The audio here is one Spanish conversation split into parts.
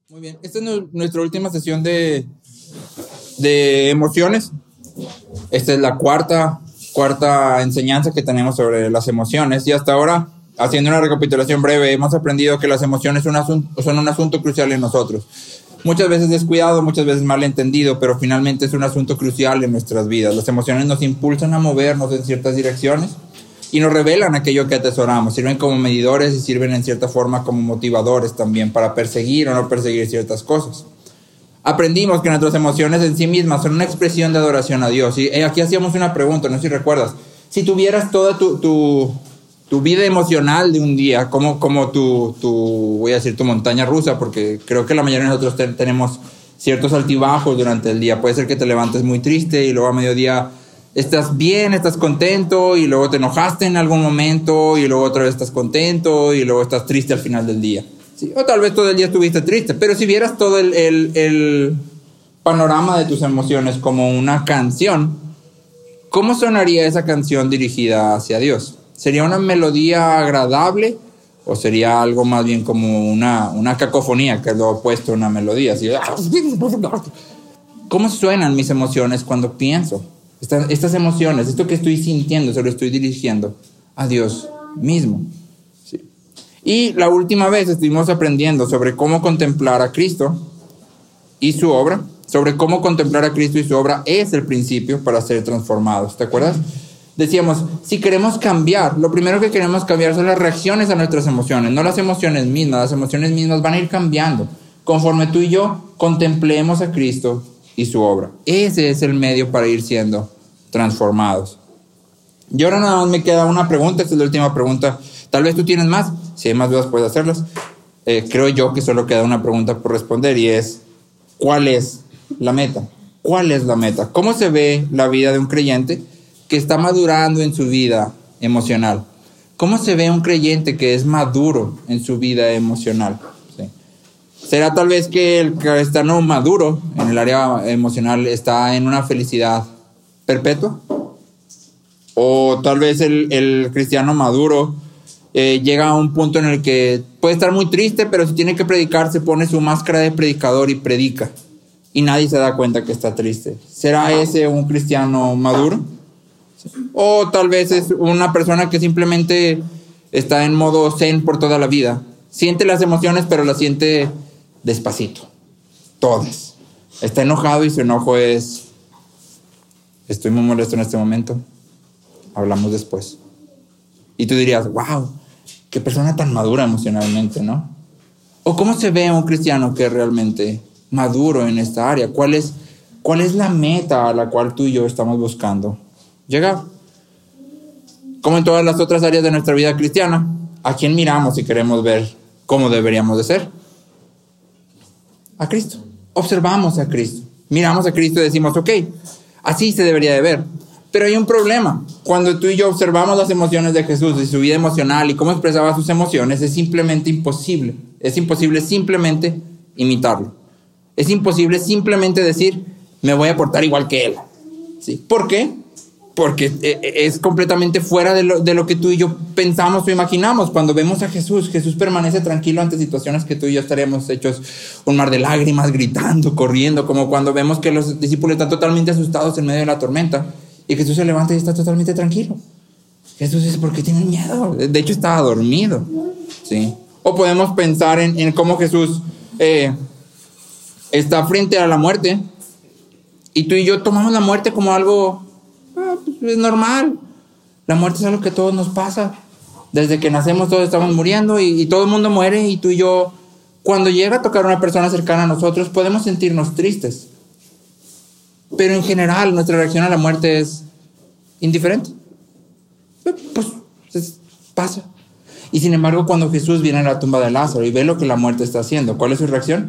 Muy bien, esta es nuestra última sesión de emociones. Esta es la cuarta enseñanza que tenemos sobre las emociones. Y hasta ahora, haciendo una recapitulación breve, hemos aprendido que las emociones son un asunto crucial en nosotros. Muchas veces descuidado, muchas veces mal entendido, pero finalmente es un asunto crucial en nuestras vidas. Las emociones nos impulsan a movernos en ciertas direcciones y nos revelan aquello que atesoramos. Sirven como medidores y sirven en cierta forma como motivadores también para perseguir o no perseguir ciertas cosas. Aprendimos que nuestras emociones en sí mismas son una expresión de adoración a Dios. Y aquí hacíamos una pregunta, no sé si recuerdas. Si tuvieras toda tu vida emocional de un día, como voy a decir tu montaña rusa, porque creo que la mayoría de nosotros tenemos ciertos altibajos durante el día. Puede ser que te levantes muy triste y luego a mediodía estás bien, estás contento y luego te enojaste en algún momento y luego otra vez estás contento y luego estás triste al final del día. ¿Sí? O tal vez todo el día estuviste triste, pero si vieras todo el panorama de tus emociones como una canción, ¿cómo sonaría esa canción dirigida hacia Dios? ¿Sería una melodía agradable o sería algo más bien como una cacofonía, que es lo opuesto a una melodía? Así, ¿cómo suenan mis emociones cuando pienso? Estas emociones, esto que estoy sintiendo, se lo estoy dirigiendo a Dios mismo. Sí. Y la última vez estuvimos aprendiendo sobre cómo contemplar a Cristo y su obra. Sobre cómo contemplar a Cristo y su obra es el principio para ser transformados. ¿Te acuerdas? Decíamos, si queremos cambiar, lo primero que queremos cambiar son las reacciones a nuestras emociones, no las emociones mismas. Las emociones mismas van a ir cambiando conforme tú y yo contemplemos a Cristo y su obra. Ese es el medio para ir siendo transformados. Y ahora nada más me queda una pregunta, esta es la última pregunta. Tal vez tú tienes más, si hay más dudas puedes hacerlas. Creo yo que solo queda una pregunta por responder y es, ¿cuál es la meta? ¿Cuál es la meta? ¿Cómo se ve la vida de un creyente que está madurando en su vida emocional? ¿Cómo se ve un creyente que es maduro en su vida emocional? ¿Sí? ¿Será tal vez que el cristiano maduro en el área emocional está en una felicidad perpetua? ¿O tal vez el cristiano maduro llega a un punto en el que puede estar muy triste, pero si tiene que predicar se pone su máscara de predicador y predica y nadie se da cuenta que está triste? ¿Será ese un cristiano maduro? O tal vez es una persona que simplemente está en modo zen por toda la vida. Siente las emociones, pero las siente despacito. Todas. Está enojado y su enojo es: estoy muy molesto en este momento. Hablamos después. Y tú dirías, wow, qué persona tan madura emocionalmente, ¿no? ¿O cómo se ve un cristiano que es realmente maduro en esta área? ¿Cuál es la meta a la cual tú y yo estamos buscando llegar? Como en todas las otras áreas de nuestra vida cristiana, ¿a quién miramos si queremos ver cómo deberíamos de ser? A Cristo. Observamos a Cristo. Miramos a Cristo y decimos, ok, así se debería de ver. Pero hay un problema. Cuando tú y yo observamos las emociones de Jesús y su vida emocional y cómo expresaba sus emociones, es simplemente imposible. Es imposible simplemente imitarlo. Es imposible simplemente decir, me voy a portar igual que él. ¿Sí? ¿Por qué? Porque es completamente fuera de lo que tú y yo pensamos o imaginamos. Cuando vemos a Jesús permanece tranquilo ante situaciones que tú y yo estaríamos hechos un mar de lágrimas, gritando, corriendo, como cuando vemos que los discípulos están totalmente asustados en medio de la tormenta y Jesús se levanta y está totalmente tranquilo. Jesús dice, ¿por qué tienen miedo? De hecho estaba dormido. ¿Sí? O podemos pensar en cómo Jesús está frente a la muerte y tú y yo tomamos la muerte como algo es normal. La muerte es algo que a todos nos pasa. Desde que nacemos todos estamos muriendo y todo el mundo muere, y tú y yo, cuando llega a tocar a una persona cercana a nosotros, podemos sentirnos tristes. Pero en general nuestra reacción a la muerte es indiferente. Pues pasa. Y sin embargo, cuando Jesús viene a la tumba de Lázaro y ve lo que la muerte está haciendo, ¿cuál es su reacción?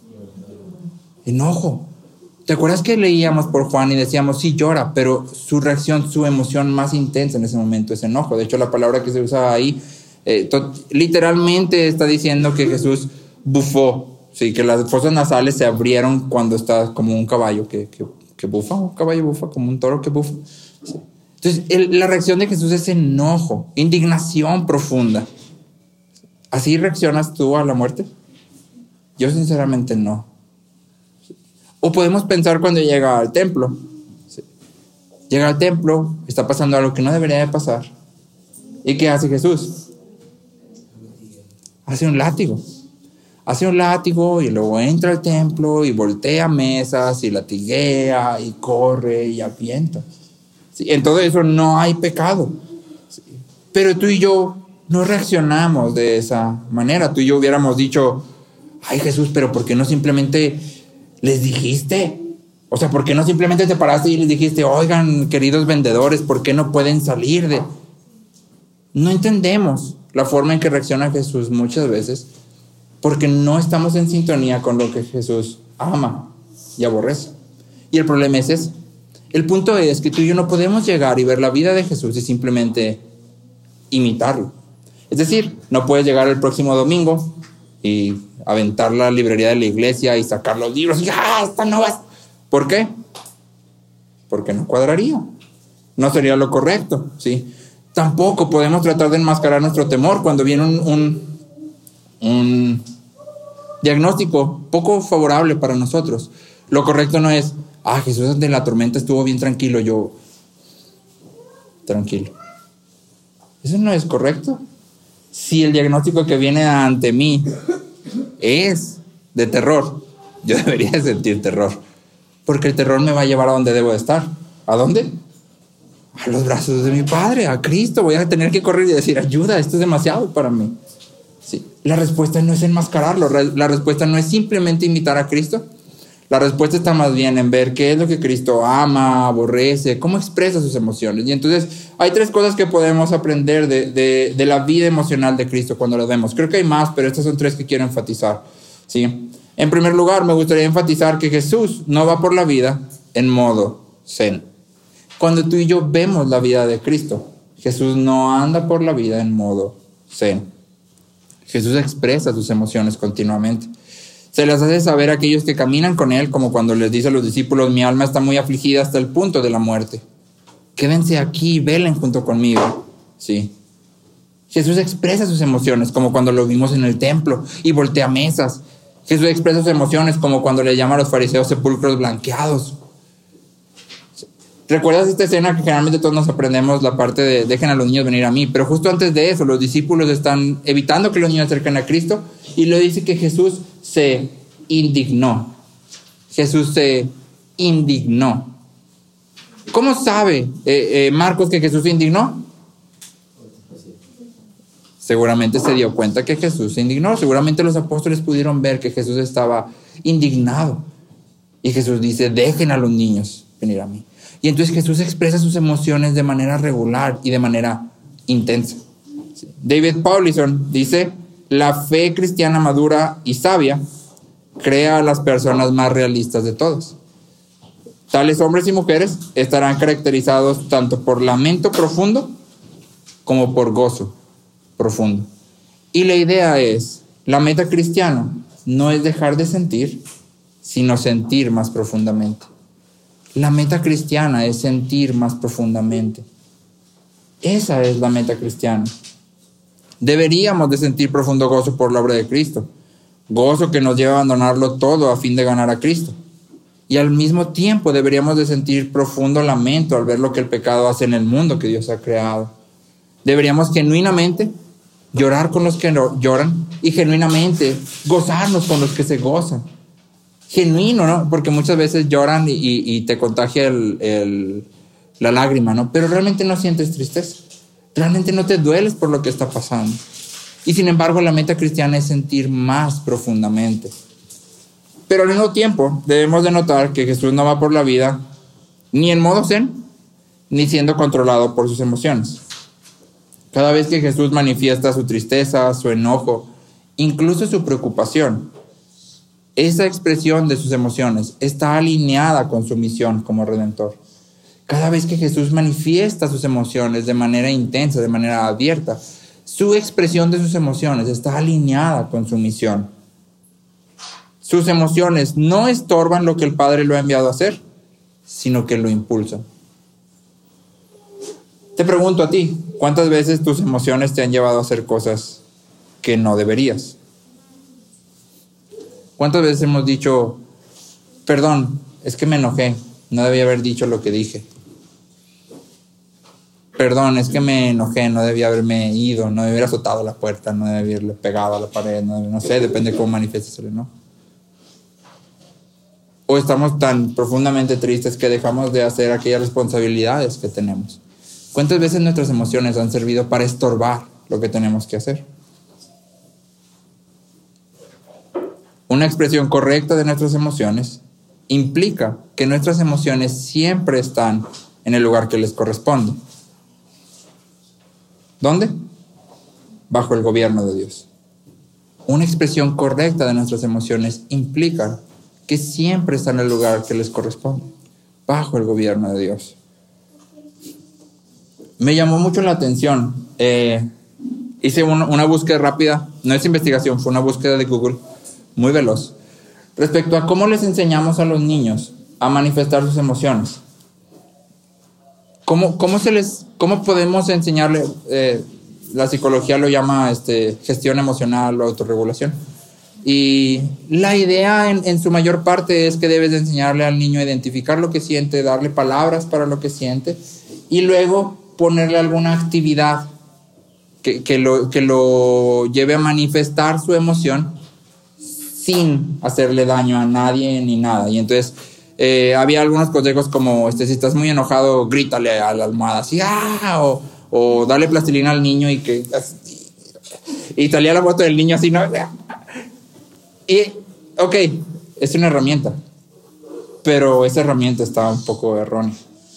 Enojo. ¿Te acuerdas que leíamos por Juan y decíamos, sí llora, pero su reacción, su emoción más intensa en ese momento es enojo? De hecho, la palabra que se usa ahí literalmente está diciendo que Jesús bufó, sí, que las fosas nasales se abrieron cuando está como un caballo que bufa, un caballo bufa, como un toro que bufa. Sí. Entonces, la reacción de Jesús es enojo, indignación profunda. ¿Así reaccionas tú a la muerte? Yo sinceramente no. O podemos pensar cuando llega al templo. Llega al templo, está pasando algo que no debería de pasar. ¿Y qué hace Jesús? Hace un látigo. Hace un látigo y luego entra al templo y voltea mesas y latiguea y corre y avienta. ¿Sí? En todo eso no hay pecado. ¿Sí? Pero tú y yo no reaccionamos de esa manera. Tú y yo hubiéramos dicho, ay Jesús, pero ¿por qué no simplemente les dijiste? O sea, ¿por qué no simplemente te paraste y les dijiste, oigan, queridos vendedores, ¿por qué no pueden salir de...? No entendemos la forma en que reacciona Jesús muchas veces porque no estamos en sintonía con lo que Jesús ama y aborrece. Y el problema es ese. El punto es que tú y yo no podemos llegar y ver la vida de Jesús y simplemente imitarlo. Es decir, no puedes llegar el próximo domingo y aventar la librería de la iglesia y sacar los libros y ¡esta no va! ¿Por qué? Porque no cuadraría. No sería lo correcto, ¿sí? Tampoco podemos tratar de enmascarar nuestro temor cuando viene un diagnóstico poco favorable para nosotros. Lo correcto no es, Jesús ante la tormenta estuvo bien tranquilo, yo tranquilo. Eso no es correcto. Si el diagnóstico que viene ante mí es de terror, yo debería de sentir terror, porque el terror me va a llevar a donde debo de estar. ¿A dónde? A los brazos de mi Padre, a Cristo. Voy a tener que correr y decir, ayuda, esto es demasiado para mí. Sí. La respuesta no es enmascararlo, la respuesta no es simplemente imitar a Cristo. La respuesta está más bien en ver qué es lo que Cristo ama, aborrece, cómo expresa sus emociones. Y entonces hay 3 cosas que podemos aprender de la vida emocional de Cristo cuando las vemos. Creo que hay más, pero estas son 3 que quiero enfatizar. ¿Sí? En primer lugar, me gustaría enfatizar que Jesús no va por la vida en modo zen. Cuando tú y yo vemos la vida de Cristo, Jesús no anda por la vida en modo zen. Jesús expresa sus emociones continuamente. Se las hace saber a aquellos que caminan con Él, como cuando les dice a los discípulos, mi alma está muy afligida hasta el punto de la muerte. Quédense aquí y velen junto conmigo. Sí. Jesús expresa sus emociones, como cuando lo vimos en el templo y voltea mesas. Jesús expresa sus emociones, como cuando le llama a los fariseos sepulcros blanqueados. ¿Recuerdas esta escena que generalmente todos nos aprendemos, la parte de dejen a los niños venir a mí? Pero justo antes de eso, los discípulos están evitando que los niños se acerquen a Cristo y le dice que Jesús se indignó. Jesús se indignó. ¿Cómo sabe Marcos que Jesús se indignó? Seguramente se dio cuenta que Jesús se indignó. Seguramente los apóstoles pudieron ver que Jesús estaba indignado. Y Jesús dice, dejen a los niños venir a mí. Y entonces Jesús expresa sus emociones de manera regular y de manera intensa. David Paulison dice, la fe cristiana madura y sabia crea a las personas más realistas de todas. Tales hombres y mujeres estarán caracterizados tanto por lamento profundo como por gozo profundo. Y la idea es, la meta cristiana no es dejar de sentir, sino sentir más profundamente. La meta cristiana es sentir más profundamente. Esa es la meta cristiana. Deberíamos de sentir profundo gozo por la obra de Cristo. Gozo que nos lleva a abandonarlo todo a fin de ganar a Cristo. Y al mismo tiempo deberíamos de sentir profundo lamento al ver lo que el pecado hace en el mundo que Dios ha creado. Deberíamos genuinamente llorar con los que lloran y genuinamente gozarnos con los que se gozan. Genuino, ¿no? Porque muchas veces lloran y te contagia la lágrima, ¿no? Pero realmente no sientes tristeza. Realmente no te dueles por lo que está pasando. Y sin embargo, la meta cristiana es sentir más profundamente. Pero al mismo tiempo, debemos de notar que Jesús no va por la vida ni en modo zen, ni siendo controlado por sus emociones. Cada vez que Jesús manifiesta su tristeza, su enojo, incluso su preocupación, esa expresión de sus emociones está alineada con su misión como Redentor. Cada vez que Jesús manifiesta sus emociones de manera intensa, de manera abierta, su expresión de sus emociones está alineada con su misión. Sus emociones no estorban lo que el Padre lo ha enviado a hacer, sino que lo impulsan. Te pregunto a ti, ¿cuántas veces tus emociones te han llevado a hacer cosas que no deberías? ¿Cuántas veces hemos dicho, perdón, es que me enojé, no debía haber dicho lo que dije? Perdón, es que me enojé, no debía haberme ido, no debía haber azotado la puerta, no debía haberle pegado a la pared, no sé, depende de cómo manifiestes el enojo. O estamos tan profundamente tristes que dejamos de hacer aquellas responsabilidades que tenemos. ¿Cuántas veces nuestras emociones han servido para estorbar lo que tenemos que hacer? Una expresión correcta de nuestras emociones implica que nuestras emociones siempre están en el lugar que les corresponde. ¿Dónde? Bajo el gobierno de Dios. Una expresión correcta de nuestras emociones implica que siempre están en el lugar que les corresponde, bajo el gobierno de Dios. Me llamó mucho la atención. Hice una búsqueda rápida, no es investigación, fue una búsqueda de Google, muy veloz, respecto a cómo les enseñamos a los niños a manifestar sus emociones. ¿Cómo podemos enseñarle? La psicología lo llama gestión emocional o autorregulación. Y la idea en su mayor parte es que debes de enseñarle al niño a identificar lo que siente, darle palabras para lo que siente y luego ponerle alguna actividad que lo lleve a manifestar su emoción sin hacerle daño a nadie ni nada. Y entonces había algunos consejos como, si estás muy enojado, grítale a la almohada así, o dale plastilina al niño y salía la foto del niño así, ¿no? Y, ok, es una herramienta, pero esa herramienta está un poco errónea,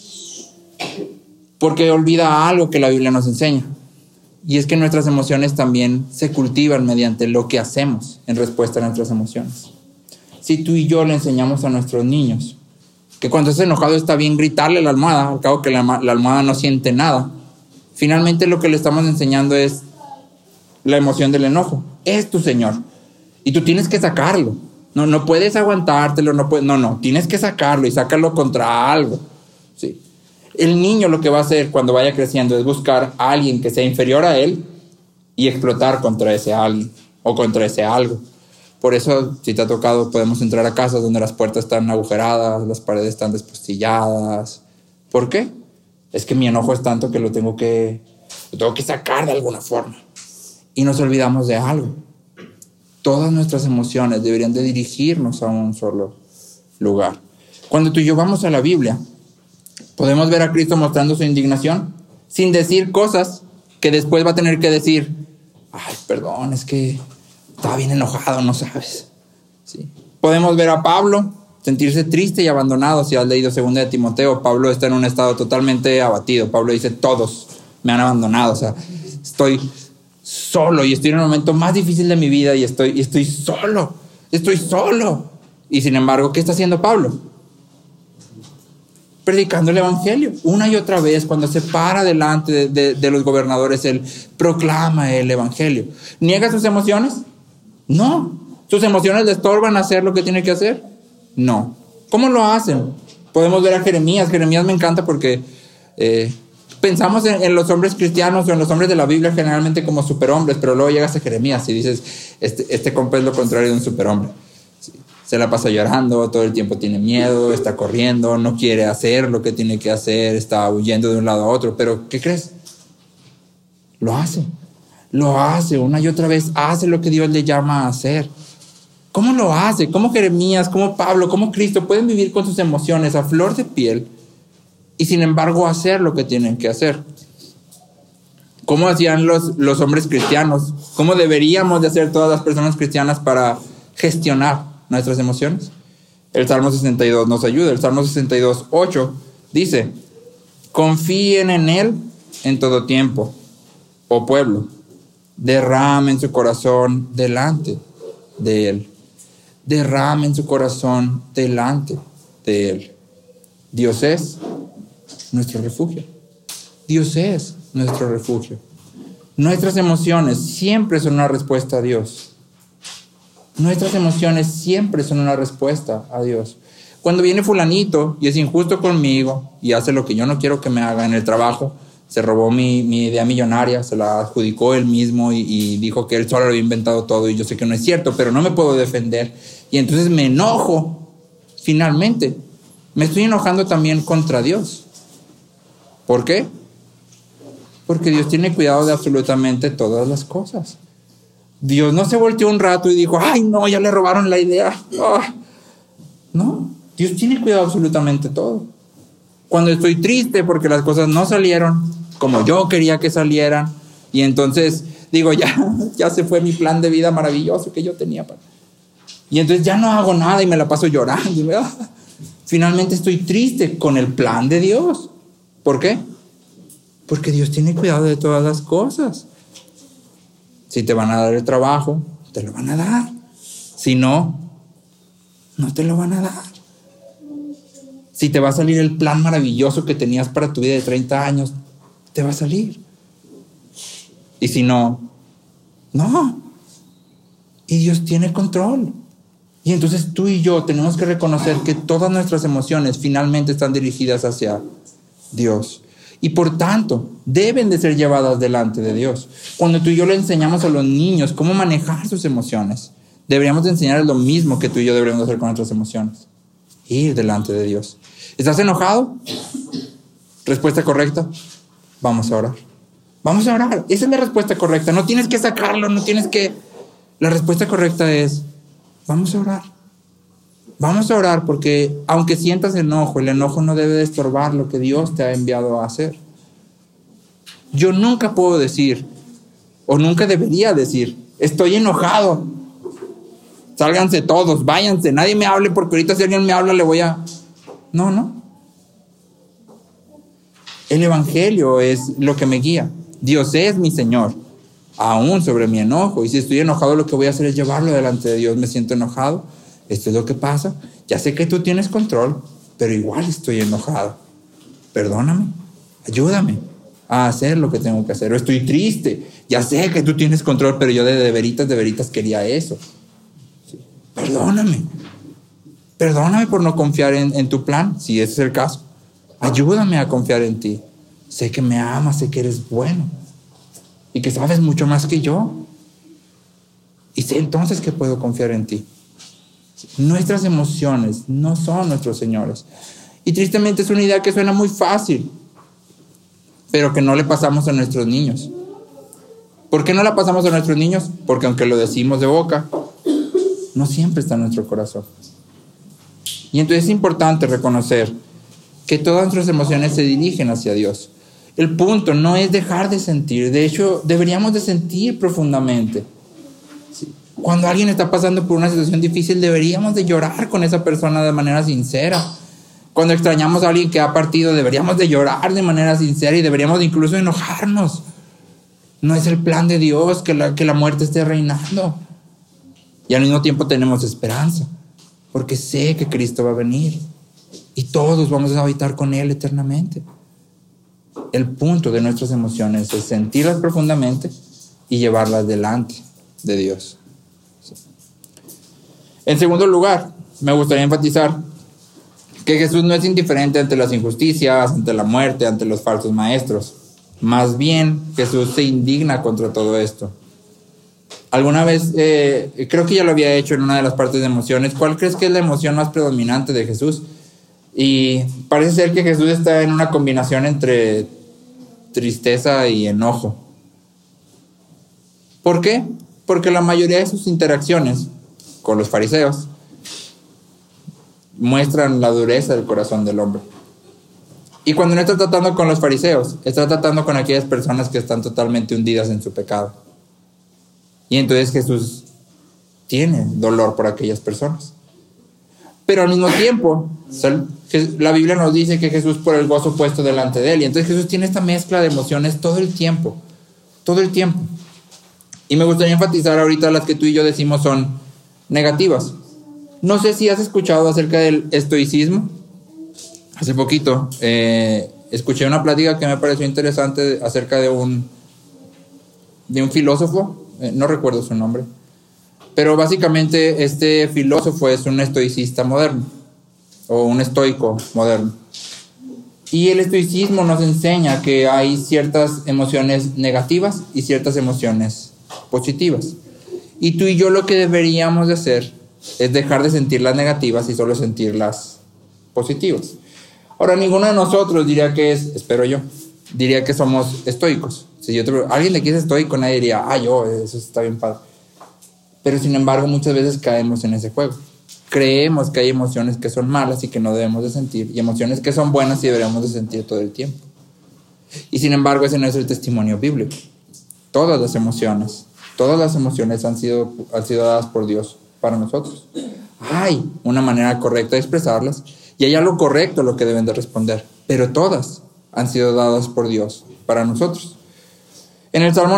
porque olvida algo que la Biblia nos enseña, y es que nuestras emociones también se cultivan mediante lo que hacemos en respuesta a nuestras emociones. Si tú y yo le enseñamos a nuestros niños que cuando estás enojado está bien gritarle a la almohada, al cabo que la almohada no siente nada, finalmente lo que le estamos enseñando es la emoción del enojo. Es tu Señor. Y tú tienes que sacarlo. No puedes aguantártelo, no, tienes que sacarlo y sácalo contra algo. Sí. El niño lo que va a hacer cuando vaya creciendo es buscar a alguien que sea inferior a él y explotar contra ese alguien o contra ese algo. Por eso, si te ha tocado, podemos entrar a casas donde las puertas están agujeradas, las paredes están despostilladas. ¿Por qué? Es que mi enojo es tanto que lo tengo que sacar de alguna forma. Y nos olvidamos de algo. Todas nuestras emociones deberían de dirigirnos a un solo lugar. Cuando tú y yo vamos a la Biblia, podemos ver a Cristo mostrando su indignación sin decir cosas que después va a tener que decir, ay, perdón, es que estaba bien enojado, no sabes. Sí. Podemos ver a Pablo sentirse triste y abandonado. Si has leído 2 de Timoteo, Pablo está en un estado totalmente abatido. Pablo dice, todos me han abandonado, o sea, estoy solo y estoy en el momento más difícil de mi vida y estoy solo. Y sin embargo, ¿qué está haciendo Pablo? Predicando el evangelio una y otra vez. Cuando se para delante de los gobernadores, él proclama el evangelio. ¿Niega sus emociones? No. ¿Sus emociones le estorban hacer lo que tiene que hacer? No. ¿Cómo lo hacen? Podemos ver a Jeremías. Jeremías me encanta porque pensamos en los hombres cristianos o en los hombres de la Biblia generalmente como superhombres, pero luego llegas a Jeremías y dices, este compa es lo contrario de un superhombre. Sí. Se la pasa llorando, todo el tiempo tiene miedo, está corriendo, no quiere hacer lo que tiene que hacer, está huyendo de un lado a otro. Pero, ¿qué crees? Lo hace una y otra vez, hace lo que Dios le llama a hacer. ¿Cómo lo hace? ¿Cómo Jeremías, cómo Pablo, cómo Cristo pueden vivir con sus emociones a flor de piel y sin embargo hacer lo que tienen que hacer? ¿Cómo hacían los hombres cristianos? ¿Cómo deberíamos de hacer todas las personas cristianas para gestionar nuestras emociones? El Salmo 62 nos ayuda. El Salmo 62:8 dice, confíen en Él en todo tiempo, oh pueblo, derramen su corazón delante de Él. Derramen su corazón delante de Él. Dios es nuestro refugio. Dios es nuestro refugio. Nuestras emociones siempre son una respuesta a Dios. Nuestras emociones siempre son una respuesta a Dios. Cuando viene fulanito y es injusto conmigo y hace lo que yo no quiero que me haga en el trabajo, se robó mi idea millonaria, se la adjudicó él mismo y dijo que él solo había inventado todo y yo sé que no es cierto, pero no me puedo defender. y entonces me enojo, finalmente, me estoy enojando también contra Dios. ¿Por qué? Porque Dios tiene cuidado de absolutamente todas las cosas. Dios no se volteó un rato y dijo, ay no, ya le robaron la idea. No, Dios tiene cuidado de absolutamente todo. Cuando estoy triste porque las cosas no salieron como yo quería que salieran, y entonces digo, ya se fue mi plan de vida maravilloso que yo tenía. Y entonces ya no hago nada y me la paso llorando. Y finalmente estoy triste con el plan de Dios. ¿Por qué? Porque Dios tiene cuidado de todas las cosas. Si te van a dar el trabajo, te lo van a dar. Si no, no te lo van a dar. Si te va a salir el plan maravilloso que tenías para tu vida de 30 años, te va a salir. Y si no, no. Y Dios tiene control. Y entonces tú y yo tenemos que reconocer que todas nuestras emociones finalmente están dirigidas hacia Dios. Y por tanto, deben de ser llevadas delante de Dios. Cuando tú y yo le enseñamos a los niños cómo manejar sus emociones, deberíamos de enseñarles lo mismo que tú y yo deberíamos hacer con nuestras emociones. Ir delante de Dios. ¿Estás enojado? Respuesta correcta. Vamos a orar. Vamos a orar. Esa es la respuesta correcta. No tienes que sacarlo, no tienes que... La respuesta correcta es, vamos a orar. Vamos a orar porque aunque sientas enojo, el enojo no debe de estorbar lo que Dios te ha enviado a hacer. Yo nunca puedo decir, o nunca debería decir, estoy enojado. Sálganse todos, váyanse, nadie me hable porque ahorita si alguien me habla le voy a... No. El evangelio es lo que me guía. Dios es mi Señor, aún sobre mi enojo. Y si estoy enojado, lo que voy a hacer es llevarlo delante de Dios. Me siento enojado. Esto es lo que pasa. Ya sé que tú tienes control, pero igual estoy enojado. Perdóname, ayúdame a hacer lo que tengo que hacer. O estoy triste. Ya sé que tú tienes control, pero yo de veritas quería eso. Sí. Perdóname por no confiar en tu plan, si ese es el caso. Ayúdame a confiar en ti. Sé que me amas, sé que eres bueno y que sabes mucho más que yo. Y sé entonces que puedo confiar en ti. Nuestras emociones no son nuestros señores. Y tristemente es una idea que suena muy fácil, pero que no le pasamos a nuestros niños. ¿Por qué no la pasamos a nuestros niños? Porque aunque lo decimos de boca, no siempre está en nuestro corazón. Y entonces es importante reconocer que todas nuestras emociones se dirigen hacia Dios. El punto no es dejar de sentir. De hecho, deberíamos de sentir profundamente. Sí. Cuando alguien está pasando por una situación difícil, deberíamos de llorar con esa persona de manera sincera. Cuando extrañamos a alguien que ha partido, deberíamos de llorar de manera sincera y deberíamos de incluso enojarnos. No es el plan de Dios que la muerte esté reinando. Y al mismo tiempo tenemos esperanza, porque sé que Cristo va a venir y todos vamos a habitar con Él eternamente. El punto de nuestras emociones es sentirlas profundamente y llevarlas delante de Dios. En segundo lugar, me gustaría enfatizar que Jesús no es indiferente ante las injusticias, ante la muerte, ante los falsos maestros. Más bien, Jesús se indigna contra todo esto. Alguna vez, creo que ya lo había hecho en una de las partes de emociones. ¿Cuál crees que es la emoción más predominante de Jesús? Y parece ser que Jesús está en una combinación entre tristeza y enojo. ¿Por qué? Porque la mayoría de sus interacciones con los fariseos muestran la dureza del corazón del hombre. Y cuando no está tratando con los fariseos, está tratando con aquellas personas que están totalmente hundidas en su pecado. Y entonces Jesús tiene dolor por aquellas personas. Pero al mismo tiempo, la Biblia nos dice que Jesús por el gozo puesto delante de Él. Y entonces Jesús tiene esta mezcla de emociones todo el tiempo. Todo el tiempo. Y me gustaría enfatizar ahorita las que tú y yo decimos son negativas. No sé si has escuchado acerca del estoicismo. Hace poquito escuché una plática que me pareció interesante acerca de un filósofo. No recuerdo su nombre. Pero básicamente este filósofo es un estoicista moderno, o un estoico moderno. Y el estoicismo nos enseña que hay ciertas emociones negativas y ciertas emociones positivas. Y tú y yo lo que deberíamos de hacer es dejar de sentir las negativas y solo sentir las positivas. Ahora, ninguno de nosotros diría que espero yo, diría que somos estoicos. Si yo te pregunto, ¿alguien de aquí es estoico? Nadie diría, yo, eso está bien padre. Pero sin embargo, muchas veces caemos en ese juego. Creemos que hay emociones que son malas y que no debemos de sentir, y emociones que son buenas y deberíamos de sentir todo el tiempo. Y sin embargo, ese no es el testimonio bíblico. Todas las emociones han sido dadas por Dios para nosotros. Hay una manera correcta de expresarlas y hay algo correcto a lo que deben de responder, pero todas han sido dadas por Dios para nosotros. En el Salmo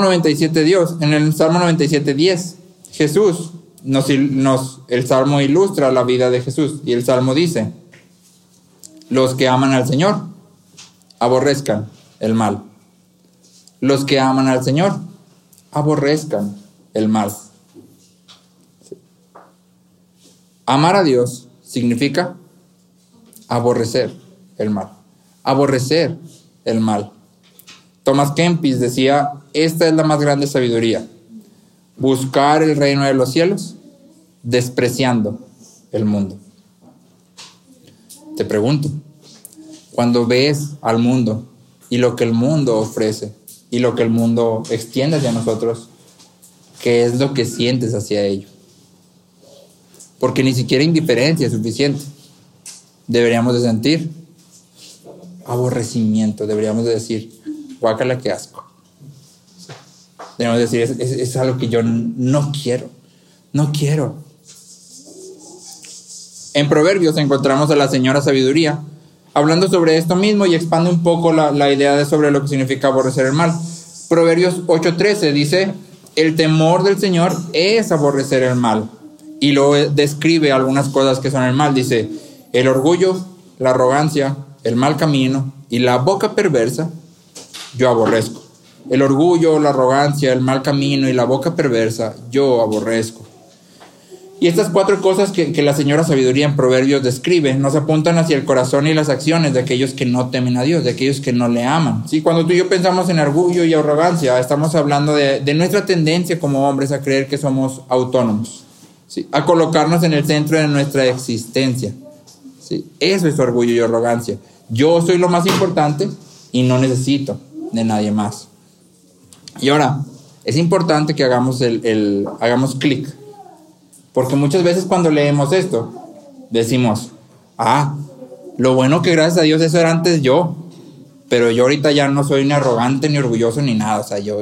97:10, Jesús el Salmo ilustra la vida de Jesús, y el Salmo dice: los que aman al Señor aborrezcan el mal. Los que aman al Señor aborrezcan el mal. Sí. Amar a Dios significa aborrecer el mal. Aborrecer el mal. Thomas Kempis decía: esta es la más grande sabiduría. Buscar el reino de los cielos despreciando el mundo. Te pregunto, cuando ves al mundo y lo que el mundo ofrece y lo que el mundo extiende hacia nosotros, ¿qué es lo que sientes hacia ello? Porque ni siquiera indiferencia es suficiente. Deberíamos de sentir aborrecimiento, deberíamos de decir: guácala, qué asco. Debemos decir, es algo que yo no quiero. En Proverbios encontramos a la señora Sabiduría hablando sobre esto mismo y expande un poco la idea sobre lo que significa aborrecer el mal. Proverbios 8:13 dice: el temor del Señor es aborrecer el mal. Y luego describe algunas cosas que son el mal. Dice: el orgullo, la arrogancia, el mal camino y la boca perversa yo aborrezco. El orgullo, la arrogancia, el mal camino y la boca perversa yo aborrezco. Y estas 4 cosas que la señora Sabiduría en Proverbios describe nos apuntan hacia el corazón y las acciones de aquellos que no temen a Dios, de aquellos que no le aman. ¿Sí? Cuando tú y yo pensamos en orgullo y arrogancia, estamos hablando de nuestra tendencia como hombres a creer que somos autónomos, ¿sí? A colocarnos en el centro de nuestra existencia, ¿sí? Eso es orgullo y arrogancia. Yo soy lo más importante y no necesito de nadie más. Y ahora, es importante que hagamos hagamos clic. Porque muchas veces cuando leemos esto, decimos: lo bueno que gracias a Dios eso era antes yo, pero yo ahorita ya no soy ni arrogante, ni orgulloso, ni nada. O sea, yo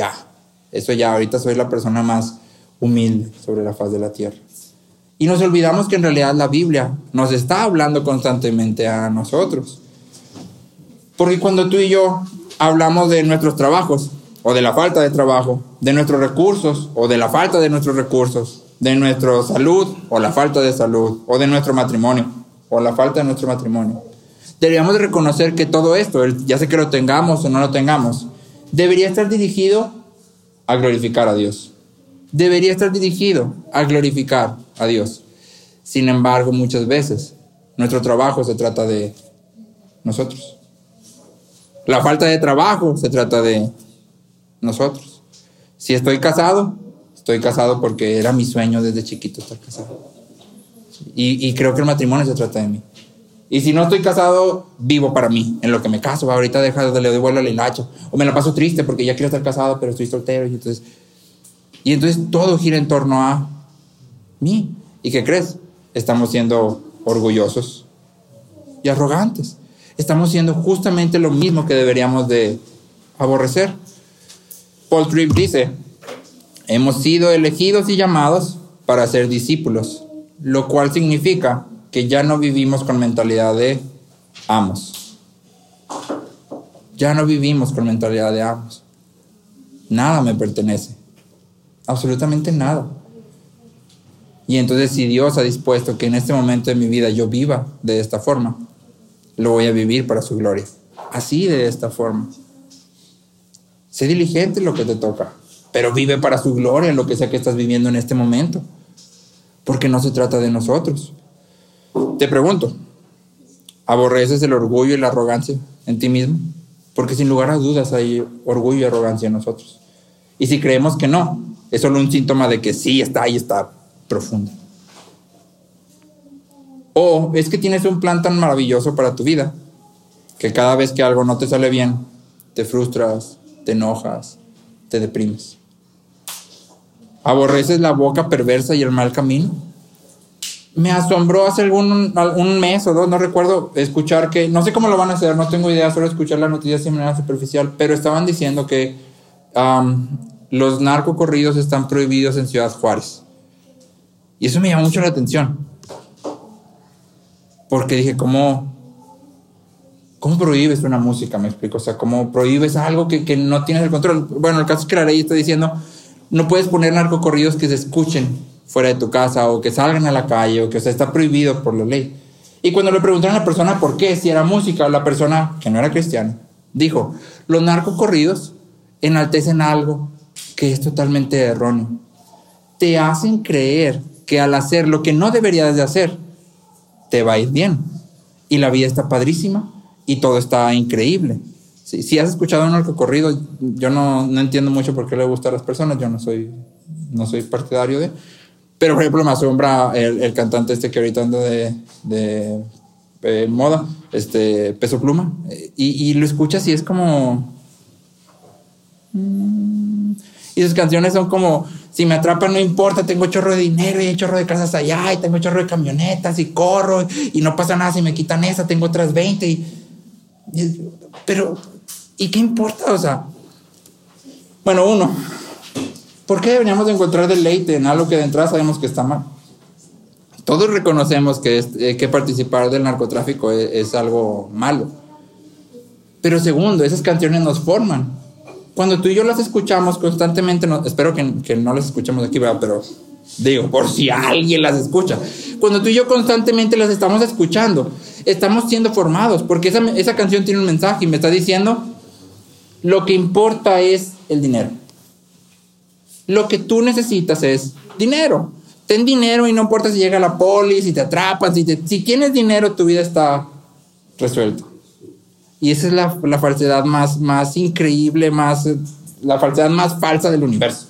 ahorita soy la persona más humilde sobre la faz de la tierra. Y nos olvidamos que en realidad la Biblia nos está hablando constantemente a nosotros. Porque cuando tú y yo hablamos de nuestros trabajos, o de la falta de trabajo, de nuestros recursos, o de la falta de nuestros recursos, de nuestra salud, o la falta de salud, o de nuestro matrimonio, o la falta de nuestro matrimonio, deberíamos de reconocer que todo esto, ya sea que lo tengamos o no lo tengamos, debería estar dirigido a glorificar a Dios. Debería estar dirigido a glorificar a Dios. Sin embargo, muchas veces nuestro trabajo se trata de nosotros. La falta de trabajo se trata de nosotros. Si estoy casado porque era mi sueño desde chiquito estar casado. Y creo que el matrimonio se trata de mí. Y si no estoy casado, vivo para mí, en lo que me caso. Ahorita le doy vuelo a la hilacha. O me la paso triste porque ya quiero estar casado, pero estoy soltero. Y entonces todo gira en torno a mí. ¿Y qué crees? Estamos siendo orgullosos y arrogantes. Estamos siendo justamente lo mismo que deberíamos de aborrecer. Paul Tripp dice: hemos sido elegidos y llamados para ser discípulos, lo cual significa que ya no vivimos con mentalidad de amos. Ya no vivimos con mentalidad de amos. Nada me pertenece. Absolutamente nada. Y entonces, si Dios ha dispuesto que en este momento de mi vida yo viva de esta forma, lo voy a vivir para su gloria. Así, de esta forma. Sé diligente en lo que te toca, pero vive para su gloria en lo que sea que estás viviendo en este momento. Porque no se trata de nosotros. Te pregunto, ¿aborreces el orgullo y la arrogancia en ti mismo? Porque sin lugar a dudas hay orgullo y arrogancia en nosotros. Y si creemos que no, es solo un síntoma de que sí está ahí, está profundo. O es que tienes un plan tan maravilloso para tu vida que cada vez que algo no te sale bien, te frustras, te enojas, te deprimes. Aborreces la boca perversa y el mal camino. Me asombró hace un mes o dos, no recuerdo, escuchar que, no sé cómo lo van a hacer, no tengo idea, solo escuchar la noticia de manera superficial, pero estaban diciendo que los narcocorridos están prohibidos en Ciudad Juárez. Y eso me llamó mucho la atención. Porque dije, ¿cómo prohíbes una música? Me explico, o sea, ¿cómo prohíbes algo que no tienes el control? Bueno, el caso es que la ley está diciendo, no puedes poner narcocorridos que se escuchen fuera de tu casa o que salgan a la calle o que, o sea, está prohibido por la ley. Y cuando le preguntaron a la persona por qué, si era música, la persona que no era cristiana dijo, los narcocorridos enaltecen algo que es totalmente erróneo. Te hacen creer que al hacer lo que no deberías de hacer, te va a ir bien. Y la vida está padrísima y todo está increíble. Si has escuchado un narcocorrido, yo no entiendo mucho por qué le gusta a las personas, yo no soy partidario de... Pero, por ejemplo, me asombra el cantante que ahorita anda de moda, Peso Pluma, y lo escuchas y es como... Y sus canciones son como, si me atrapan no importa, tengo chorro de dinero y hay chorro de casas allá y tengo chorro de camionetas y corro y no pasa nada si me quitan esa, tengo otras 20 pero, ¿y qué importa? O sea, bueno, uno, ¿por qué deberíamos de encontrar deleite en algo que de entrada sabemos que está mal? Todos reconocemos que participar del narcotráfico es algo malo. Pero segundo, esas canciones nos forman. Cuando tú y yo las escuchamos constantemente, espero que no las escuchemos aquí, ¿verdad? Pero digo, por si alguien las escucha. Cuando tú y yo constantemente las estamos escuchando, estamos siendo formados, porque esa canción tiene un mensaje y me está diciendo, lo que importa es el dinero. Lo que tú necesitas es dinero. Ten dinero y no importa si llega la poli, si te atrapan, si tienes dinero, tu vida está resuelta. Y esa es la falsedad más increíble, la falsedad más falsa del universo.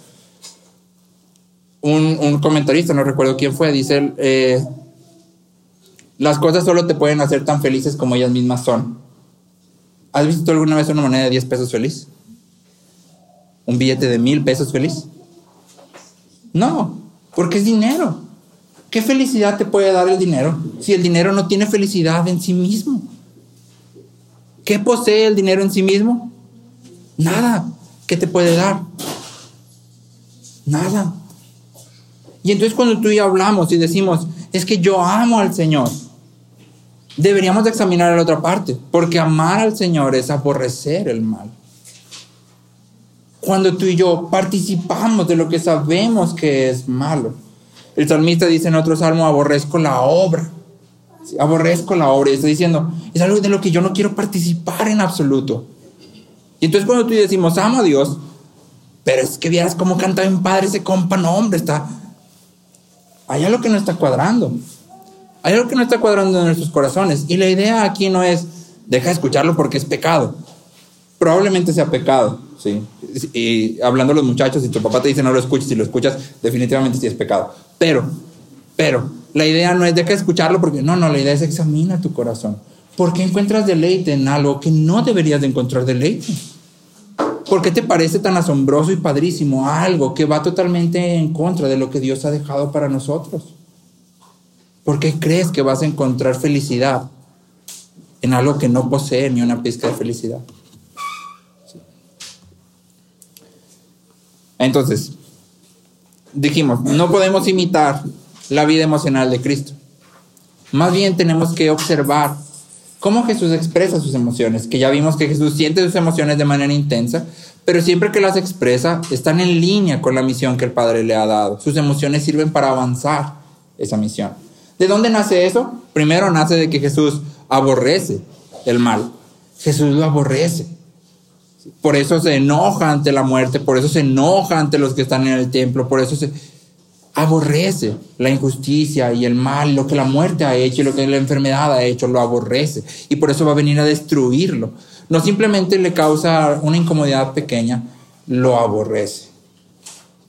Un comentarista, no recuerdo quién fue, dice, las cosas solo te pueden hacer tan felices como ellas mismas son. ¿Has visto alguna vez una moneda de 10 pesos feliz? ¿Un billete de 1,000 pesos feliz? No, porque es dinero. ¿Qué felicidad te puede dar el dinero si el dinero no tiene felicidad en sí mismo? ¿Qué posee el dinero en sí mismo? Nada. ¿Qué te puede dar? Nada. Y entonces cuando tú y yo hablamos y decimos, es que yo amo al Señor, deberíamos de examinar la otra parte, porque amar al Señor es aborrecer el mal. Cuando tú y yo participamos de lo que sabemos que es malo. El salmista dice en otro salmo, aborrezco la obra. Aborrezco la obra, y está diciendo, es algo de lo que yo no quiero participar en absoluto. Y entonces cuando tú y yo decimos, amo a Dios, pero es que vieras cómo canta bien padre ese compa, no hombre, hay algo que no está cuadrando. Hay algo que no está cuadrando en nuestros corazones. Y la idea aquí no es, deja de escucharlo porque es pecado. Probablemente sea pecado, ¿sí? Y hablando a los muchachos, si tu papá te dice no lo escuches, si lo escuchas, definitivamente sí es pecado. Pero, la idea no es deja de escucharlo porque no, la idea es examina tu corazón. ¿Por qué encuentras deleite en algo que no deberías de encontrar deleite? ¿Por qué te parece tan asombroso y padrísimo algo que va totalmente en contra de lo que Dios ha dejado para nosotros? ¿Por qué crees que vas a encontrar felicidad en algo que no posee ni una pizca de felicidad? Sí. Entonces, dijimos, no podemos imitar la vida emocional de Cristo. Más bien tenemos que observar cómo Jesús expresa sus emociones, que ya vimos que Jesús siente sus emociones de manera intensa, pero siempre que las expresa están en línea con la misión que el Padre le ha dado. Sus emociones sirven para avanzar esa misión. ¿De dónde nace eso? Primero nace de que Jesús aborrece el mal. Jesús lo aborrece. Por eso se enoja ante la muerte, por eso se enoja ante los que están en el templo, por eso se aborrece la injusticia y el mal, lo que la muerte ha hecho y lo que la enfermedad ha hecho, lo aborrece. Y por eso va a venir a destruirlo. No simplemente le causa una incomodidad pequeña, lo aborrece.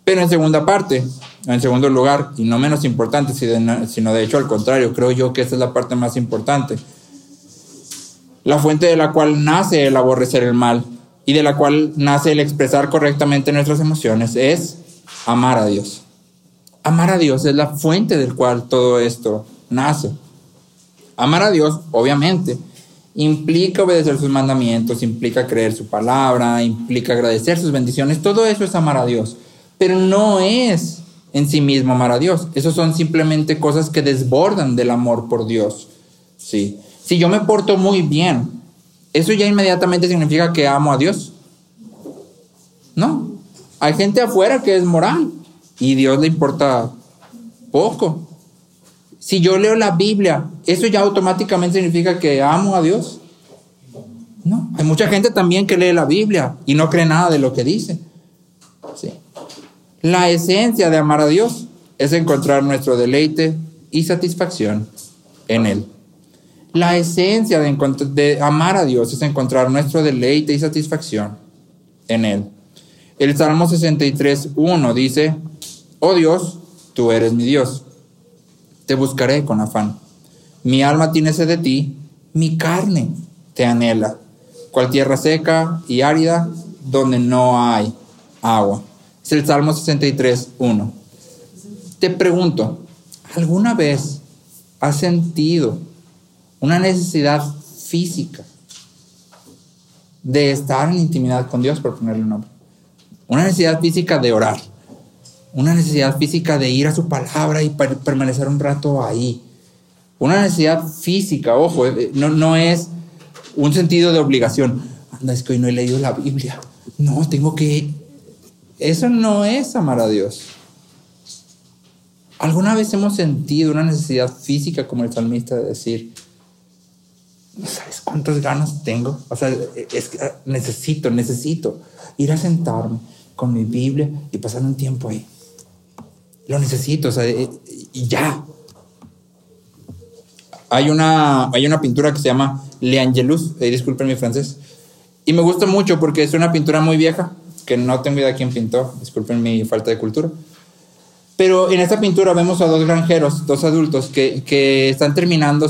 Pero en segundo lugar, y no menos importante, sino de hecho al contrario, creo yo que esta es la parte más importante. La fuente de la cual nace el aborrecer el mal y de la cual nace el expresar correctamente nuestras emociones es amar a Dios. Amar a Dios es la fuente del cual todo esto nace. Amar a Dios, obviamente, implica obedecer sus mandamientos, implica creer su palabra, implica agradecer sus bendiciones. Todo eso es amar a Dios. Pero no es en sí mismo amar a Dios. Esos son simplemente cosas que desbordan del amor por Dios. Sí. Si yo me porto muy bien, ¿eso ya inmediatamente significa que amo a Dios? No. Hay gente afuera que es moral y Dios le importa poco. Si yo leo la Biblia, ¿eso ya automáticamente significa que amo a Dios? No. Hay mucha gente también que lee la Biblia y no cree nada de lo que dice. Sí. La esencia de amar a Dios es encontrar nuestro deleite y satisfacción en Él. La esencia de amar a Dios es encontrar nuestro deleite y satisfacción en Él. El Salmo 63:1 dice: oh Dios, tú eres mi Dios, te buscaré con afán. Mi alma tiene sed de ti, mi carne te anhela, cual tierra seca y árida donde no hay agua. Es el Salmo 63:1. Te pregunto, ¿alguna vez has sentido una necesidad física de estar en intimidad con Dios, por ponerle un nombre? Una necesidad física de orar, una necesidad física de ir a su palabra y permanecer un rato ahí. Una necesidad física, ojo, no es un sentido de obligación. Anda, es que hoy no he leído la Biblia. No, tengo que... Eso no es amar a Dios. ¿Alguna vez hemos sentido una necesidad física como el salmista de decir, no sabes cuántas ganas tengo? O sea, es que necesito ir a sentarme con mi Biblia y pasar un tiempo ahí. Lo necesito, o sea, y ya. Hay una pintura que se llama L'Angelus, disculpen mi francés, y me gusta mucho porque es una pintura muy vieja, que no tengo idea quién pintó, disculpen mi falta de cultura. Pero en esta pintura vemos a dos granjeros, dos adultos, que están terminando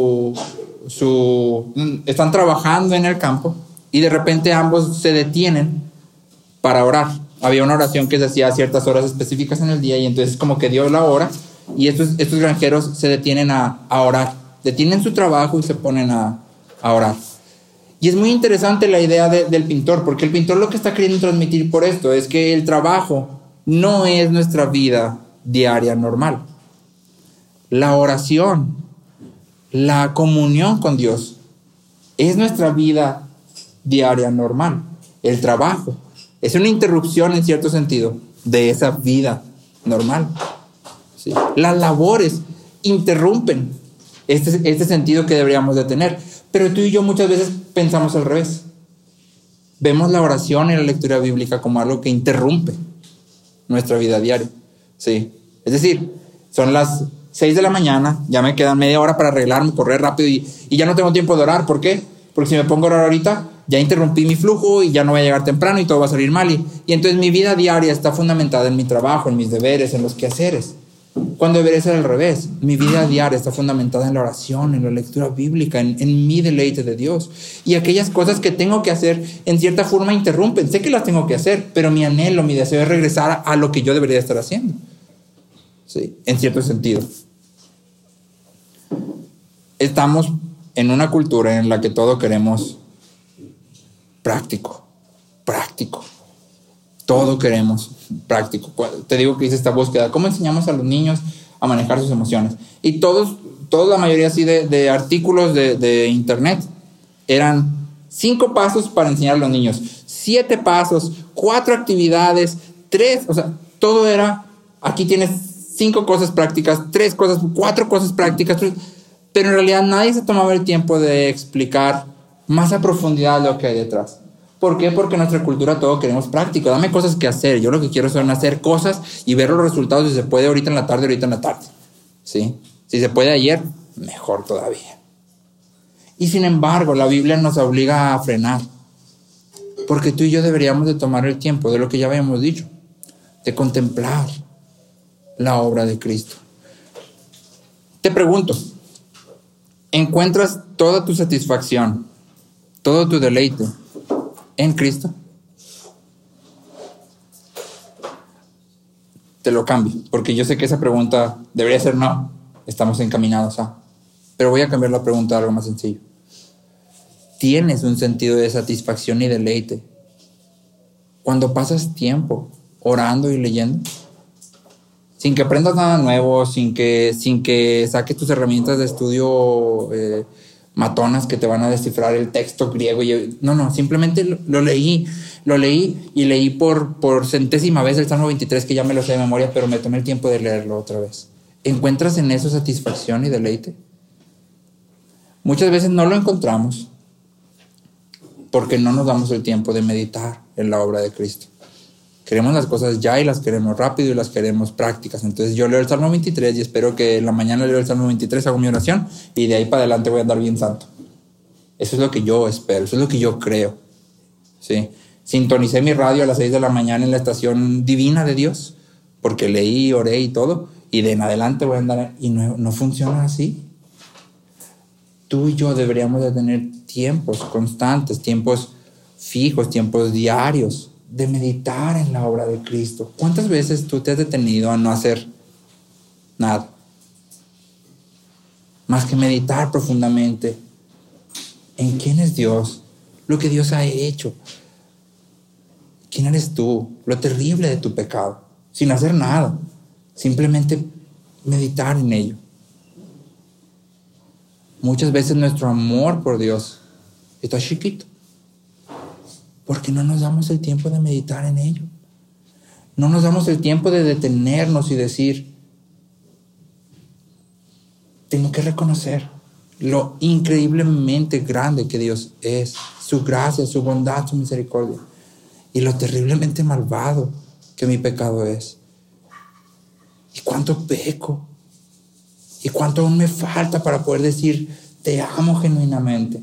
están trabajando en el campo y de repente ambos se detienen para orar. Había una oración que se hacía a ciertas horas específicas en el día y entonces como que dio la hora y estos granjeros se detienen a orar. Detienen su trabajo y se ponen a orar. Y es muy interesante la idea del pintor, porque el pintor lo que está queriendo transmitir por esto es que el trabajo no es nuestra vida diaria normal. La oración, la comunión con Dios es nuestra vida diaria normal. El trabajo es una interrupción en cierto sentido de esa vida normal. ¿Sí? Las labores interrumpen este sentido que deberíamos de tener. Pero tú y yo muchas veces pensamos al revés. Vemos la oración y la lectura bíblica como algo que interrumpe nuestra vida diaria. ¿Sí? Es decir, son las 6 de la mañana, ya me quedan media hora para arreglarme, correr rápido y ya no tengo tiempo de orar. ¿Por qué? Porque si me pongo a orar ahorita, ya interrumpí mi flujo y ya no voy a llegar temprano y todo va a salir mal. Y entonces mi vida diaria está fundamentada en mi trabajo, en mis deberes, en los quehaceres. Cuando debería ser al revés. Mi vida diaria está fundamentada en la oración, en la lectura bíblica, en mi deleite de Dios. Y aquellas cosas que tengo que hacer, en cierta forma interrumpen. Sé que las tengo que hacer, pero mi anhelo, mi deseo es regresar a lo que yo debería estar haciendo. Sí, en cierto sentido. Estamos en una cultura en la que todo queremos práctico. Todo queremos práctico. Te digo que hice esta búsqueda. ¿Cómo enseñamos a los niños a manejar sus emociones? Y toda la mayoría así de artículos de internet eran 5 pasos para enseñar a los niños, 7 pasos, 4 actividades, 3, o sea, todo era, aquí tienes 5 cosas prácticas, 4 cosas prácticas, pero en realidad nadie se tomaba el tiempo de explicar más a profundidad lo que hay detrás. ¿Por qué? Porque en nuestra cultura todo queremos práctico. Dame cosas que hacer. Yo lo que quiero son hacer cosas y ver los resultados si se puede ahorita en la tarde. ¿Sí? Si se puede ayer, mejor todavía. Y sin embargo, la Biblia nos obliga a frenar. Porque tú y yo deberíamos de tomar el tiempo de lo que ya habíamos dicho. de contemplar la obra de Cristo. Te pregunto, ¿encuentras toda tu satisfacción, todo tu deleite en Cristo? Te lo cambio, porque yo sé que esa pregunta debería ser no, estamos encaminados a. Pero voy a cambiar la pregunta a algo más sencillo. ¿Tienes un sentido de satisfacción y deleite cuando pasas tiempo orando y leyendo? Sin que aprendas nada nuevo, sin que saques tus herramientas de estudio matonas que te van a descifrar el texto griego. No, simplemente lo leí y leí por centésima vez el Salmo 23, que ya me lo sé de memoria, pero me tomé el tiempo de leerlo otra vez. ¿Encuentras en eso satisfacción y deleite? Muchas veces no lo encontramos porque no nos damos el tiempo de meditar en la obra de Cristo. Queremos las cosas ya y las queremos rápido y las queremos prácticas. Entonces yo leo el Salmo 23 y espero que en la mañana leo el Salmo 23, hago mi oración y de ahí para adelante voy a andar bien santo. Eso es lo que yo espero, eso es lo que yo creo. ¿Sí? Sintonicé mi radio a las 6 de la mañana en la estación divina de Dios porque leí, oré y todo, y de en adelante voy a andar, y no funciona así. Tú y yo deberíamos de tener tiempos constantes, tiempos fijos, tiempos diarios de meditar en la obra de Cristo. ¿Cuántas veces tú te has detenido a no hacer nada más que meditar profundamente en quién es Dios, lo que Dios ha hecho, quién eres tú, lo terrible de tu pecado, sin hacer nada, simplemente meditar en ello? Muchas veces nuestro amor por Dios está chiquito porque no nos damos el tiempo de meditar en ello. No nos damos el tiempo de detenernos y decir, tengo que reconocer lo increíblemente grande que Dios es, su gracia, su bondad, su misericordia, y lo terriblemente malvado que mi pecado es. Y cuánto peco. Y cuánto aún me falta para poder decir, te amo genuinamente.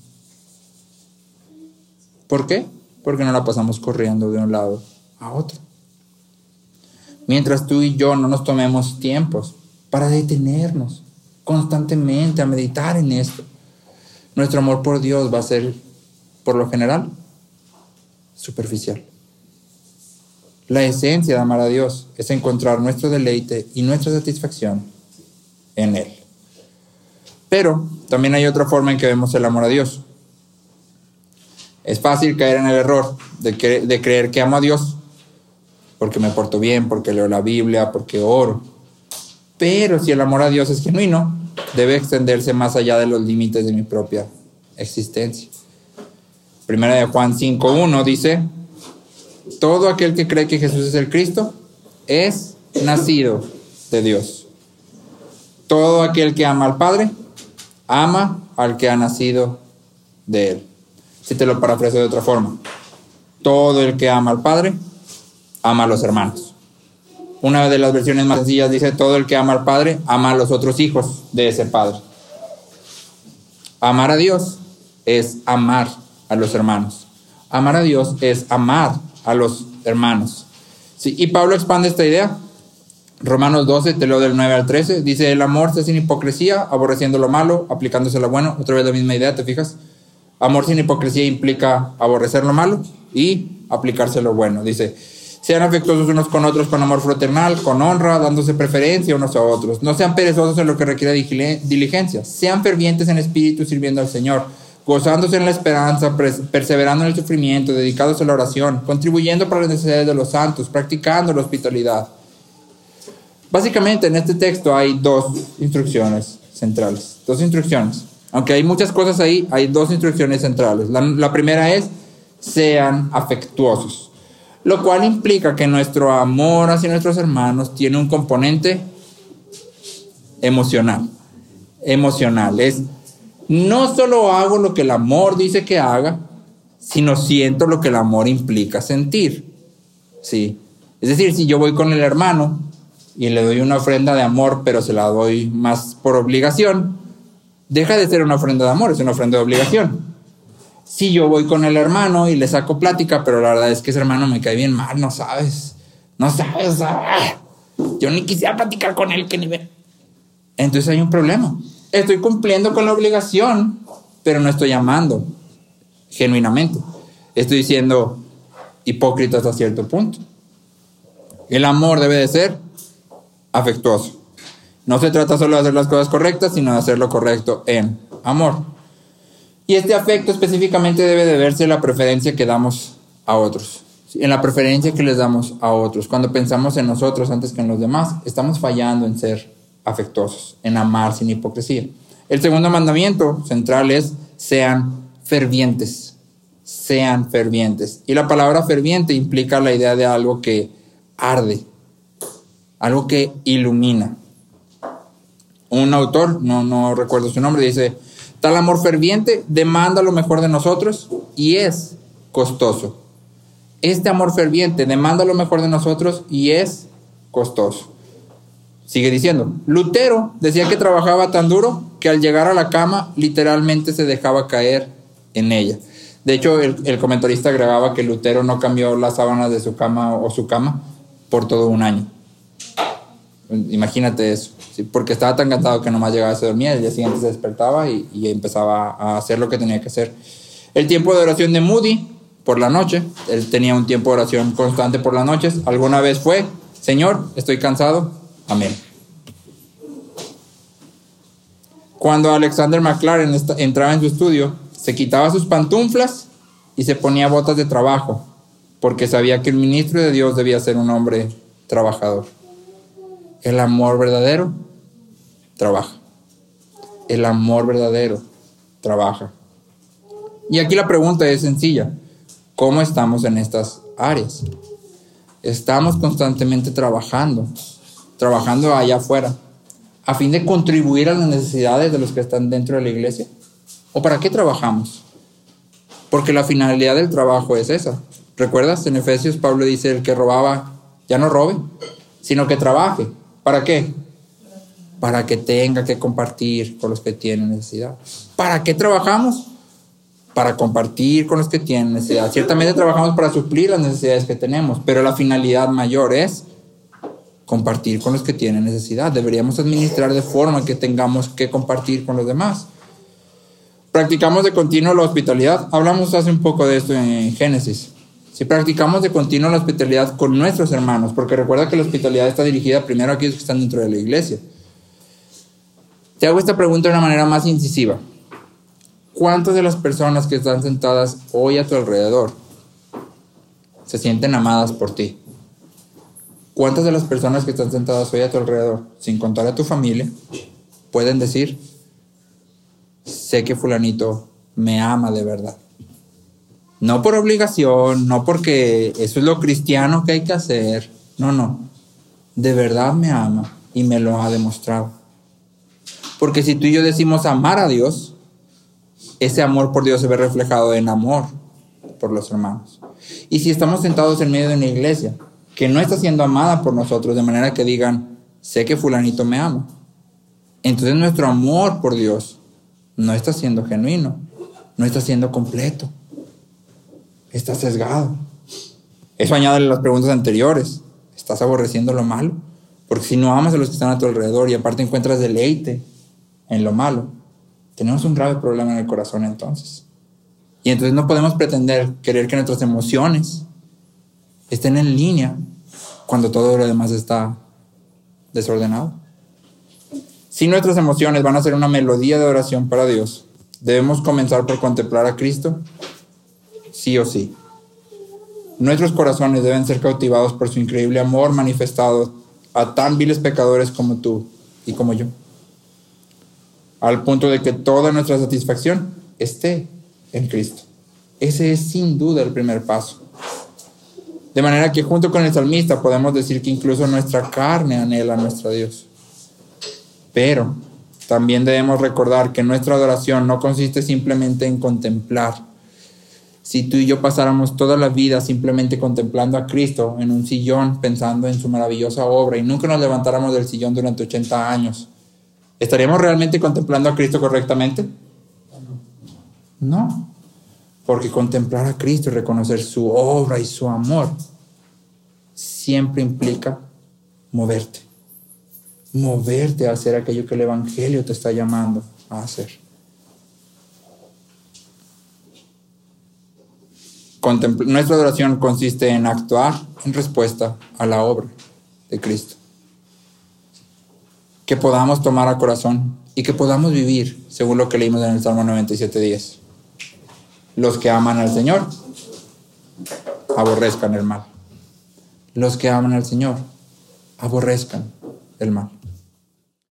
¿Por qué? Porque no la pasamos corriendo de un lado a otro. Mientras tú y yo no nos tomemos tiempos para detenernos constantemente a meditar en esto, nuestro amor por Dios va a ser, por lo general, superficial. La esencia de amar a Dios es encontrar nuestro deleite y nuestra satisfacción en Él. Pero también hay otra forma en que vemos el amor a Dios. Es fácil caer en el error de creer que amo a Dios porque me porto bien, porque leo la Biblia, porque oro. Pero si el amor a Dios es genuino, debe extenderse más allá de los límites de mi propia existencia. Primera de Juan 5:1 dice: todo aquel que cree que Jesús es el Cristo es nacido de Dios. Todo aquel que ama al Padre, ama al que ha nacido de Él. Si te lo parafraseo de otra forma, todo el que ama al Padre, ama a los hermanos. Una de las versiones más sencillas dice: todo el que ama al Padre, ama a los otros hijos de ese Padre. Amar a Dios es amar a los hermanos. Amar a Dios es amar a los hermanos. Sí, y Pablo expande esta idea. Romanos 12, te leo del 9 al 13, dice: el amor se sin hipocresía, aborreciendo lo malo, aplicándose lo bueno. Otra vez la misma idea, ¿te fijas? Amor sin hipocresía implica aborrecer lo malo y aplicarse lo bueno. Dice: sean afectuosos unos con otros con amor fraternal, con honra, dándose preferencia unos a otros. No sean perezosos en lo que requiere diligencia. Sean fervientes en espíritu, sirviendo al Señor, gozándose en la esperanza, perseverando en el sufrimiento, dedicados a la oración, contribuyendo para las necesidades de los santos, practicando la hospitalidad. Básicamente en este texto hay dos instrucciones centrales. Dos instrucciones. Aunque hay muchas cosas ahí, hay dos instrucciones centrales. La primera es: sean afectuosos. Lo cual implica que nuestro amor hacia nuestros hermanos tiene un componente emocional. Es: no solo hago lo que el amor dice que haga, sino siento lo que el amor implica sentir. ¿Sí? Es decir, si yo voy con el hermano y le doy una ofrenda de amor, pero se la doy más por obligación, deja de ser una ofrenda de amor, es una ofrenda de obligación. Si yo voy con el hermano y le saco plática, pero la verdad es que ese hermano me cae bien mal, no sabes, No sabes, yo ni quisiera platicar con él, que ni ve. Entonces hay un problema. Estoy cumpliendo con la obligación, pero no estoy amando genuinamente. Estoy siendo hipócrita hasta cierto punto. El amor debe de ser afectuoso. No se trata solo de hacer las cosas correctas, sino de hacer lo correcto en amor. Y este afecto específicamente debe de verse en la preferencia que damos a otros. En la preferencia que les damos a otros. Cuando pensamos en nosotros antes que en los demás, estamos fallando en ser afectuosos, en amar sin hipocresía. El segundo mandamiento central es: sean fervientes. Sean fervientes. Y la palabra ferviente implica la idea de algo que arde, algo que ilumina. Un autor, no recuerdo su nombre, dice: tal amor ferviente demanda lo mejor de nosotros y es costoso. Este amor ferviente demanda lo mejor de nosotros y es costoso. Sigue diciendo: Lutero decía que trabajaba tan duro que al llegar a la cama literalmente se dejaba caer en ella. De hecho, el comentarista agregaba que Lutero no cambió las sábanas de su cama o su cama por todo un año. Imagínate eso, ¿sí? Porque estaba tan cansado que nomás llegaba, se dormía, el día siguiente se despertaba y empezaba a hacer lo que tenía que hacer. El tiempo de oración de Moody por la noche, él tenía un tiempo de oración constante por las noches. Alguna vez fue: Señor, estoy cansado, amén. Cuando Alexander Maclaren entraba en su estudio, se quitaba sus pantuflas y se ponía botas de trabajo, porque sabía que el ministro de Dios debía ser un hombre trabajador. El amor verdadero trabaja. El amor verdadero trabaja. Y aquí la pregunta es sencilla: ¿cómo estamos en estas áreas? Estamos constantemente trabajando allá afuera, a fin de contribuir a las necesidades de los que están dentro de la iglesia. ¿O para qué trabajamos? Porque la finalidad del trabajo es esa. ¿Recuerdas? En Efesios Pablo dice: el que robaba ya no robe, sino que trabaje. ¿Para qué? Para que tenga que compartir con los que tienen necesidad. ¿Para qué trabajamos? Para compartir con los que tienen necesidad. Ciertamente trabajamos para suplir las necesidades que tenemos, pero la finalidad mayor es compartir con los que tienen necesidad. Deberíamos administrar de forma que tengamos que compartir con los demás. Practicamos de continuo la hospitalidad. Hablamos hace un poco de esto en Génesis. Si practicamos de continuo la hospitalidad con nuestros hermanos, porque recuerda que la hospitalidad está dirigida primero a aquellos que están dentro de la iglesia. Te hago esta pregunta de una manera más incisiva. ¿Cuántas de las personas que están sentadas hoy a tu alrededor se sienten amadas por ti? ¿Cuántas de las personas que están sentadas hoy a tu alrededor, sin contar a tu familia, pueden decir: sé que fulanito me ama de verdad? No por obligación, no porque eso es lo cristiano que hay que hacer. No. De verdad me ama y me lo ha demostrado. Porque si tú y yo decimos amar a Dios, ese amor por Dios se ve reflejado en amor por los hermanos. Y si estamos sentados en medio de una iglesia que no está siendo amada por nosotros, de manera que digan: sé que fulanito me ama, entonces nuestro amor por Dios no está siendo genuino, no está siendo completo, está sesgado. Eso añade a las preguntas anteriores: ¿estás aborreciendo lo malo? Porque si no amas a los que están a tu alrededor y aparte encuentras deleite en lo malo, tenemos un grave problema en el corazón entonces. Y entonces no podemos pretender querer que nuestras emociones estén en línea cuando todo lo demás está desordenado. Si nuestras emociones van a ser una melodía de oración para Dios, debemos comenzar por contemplar a Cristo, sí o sí. Nuestros corazones deben ser cautivados por su increíble amor manifestado a tan viles pecadores como tú y como yo, al punto de que toda nuestra satisfacción esté en Cristo. Ese es sin duda el primer paso. De manera que junto con el salmista podemos decir que incluso nuestra carne anhela a nuestro Dios. Pero también debemos recordar que nuestra adoración no consiste simplemente en contemplar. Si tú y yo pasáramos toda la vida simplemente contemplando a Cristo en un sillón, pensando en su maravillosa obra, y nunca nos levantáramos del sillón durante 80 años, ¿estaríamos realmente contemplando a Cristo correctamente? No. Porque contemplar a Cristo y reconocer su obra y su amor siempre implica moverte. Moverte a hacer aquello que el Evangelio te está llamando a hacer. Nuestra adoración consiste en actuar en respuesta a la obra de Cristo. Que podamos tomar a corazón y que podamos vivir según lo que leímos en el Salmo 97:10. Los que aman al Señor aborrezcan el mal. Los que aman al Señor aborrezcan el mal.